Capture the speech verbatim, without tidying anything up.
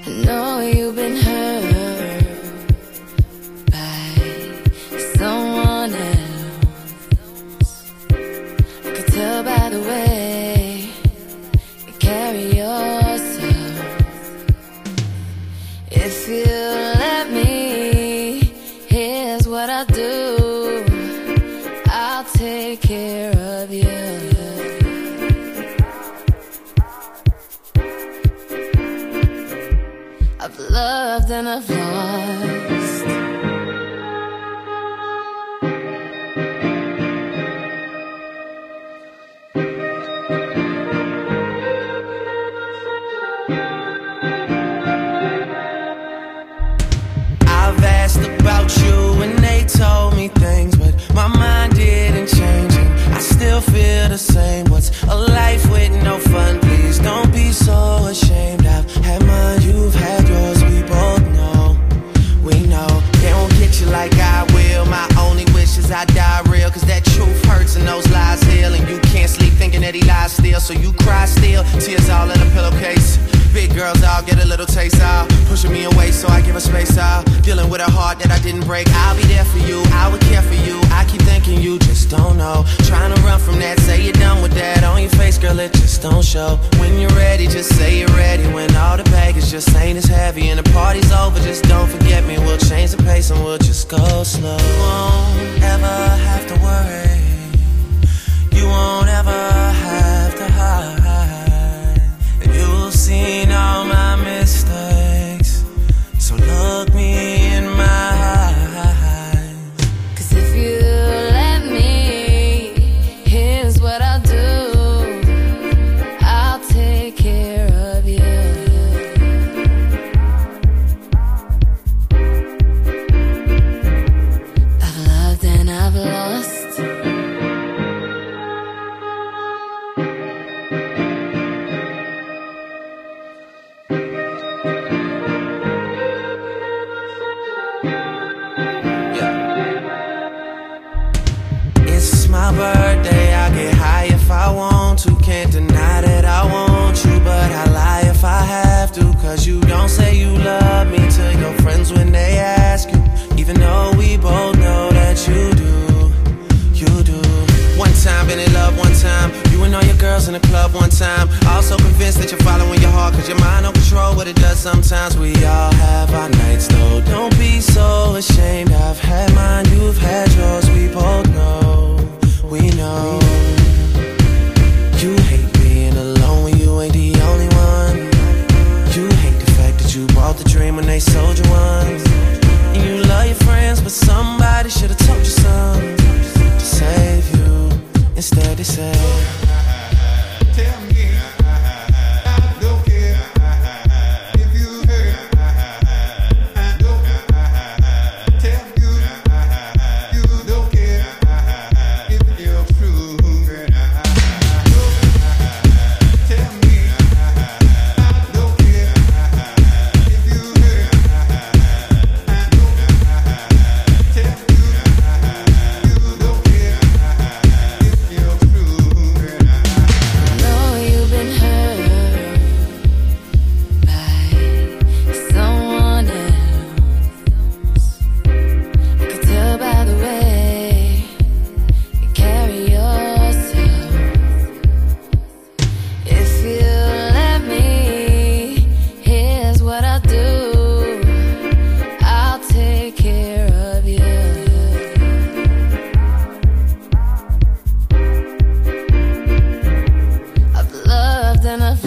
I know you've been hurt by someone else. I could tell by the way you carry yourself. If you let me, here's what I'll do. I'll take care of you. I've loved and I've lost. I've asked about you and they told me things, but my mind didn't change and I still feel the same. What's a life with no fun? Please don't be so ashamed. I've had mine, you've had yours, we both know, we know. They won't get you like I will. My only wish is I die real, cause that truth hurts and those lies heal. And you can't sleep thinking that he lies still, so you cry still, tears all in a pillowcase. Big girls all get a little taste out, pushing me away so I give her space out. Dealing with a heart that I didn't break. I'll be there for you, I would care for you. I keep thinking you just don't know. Trying to run from that, say you're done with that. On your face, girl, it just don't show. When you're ready, just say you're ready. When all the baggage just ain't as heavy and the party's over, just don't forget me. We'll change the pace and we'll just go slow. You won't ever have to worry. You won't ever have to hide. And you've seen all my mistakes, so look me in my eyes. Cause if you let me, here's what I'll do. I'll take care of you. I've loved and I've lost. It's my birthday, I get high if I want to. Can't deny that I want you, but I lie if I have to. Cause you don't say you love me to your friends when they ask you, even though we both know that you do, you do. One time, been in love one time, you and all your girls in the club one time. Also convinced that you're following your heart, cause your mind don't control what it does sometimes. We all have our nights though, don't be so ashamed. I've had mine, you've had yours, we both know, we know. You hate being alone when you ain't the only one. You hate the fact that you bought the dream when they sold you one. And you love your friends, but somebody should've told you something to save you. Instead they say, tell me, I don't care if you hurt. I don't tell you, you don't care if you're true. Tell me, I don't care if you hurt. I don't tell you, you don't care if you're true. I know you've been hurt by someone else. I could tell by the way you carry yourself. If you let me, here's what I'll do. I'll take care of you. I've loved and I've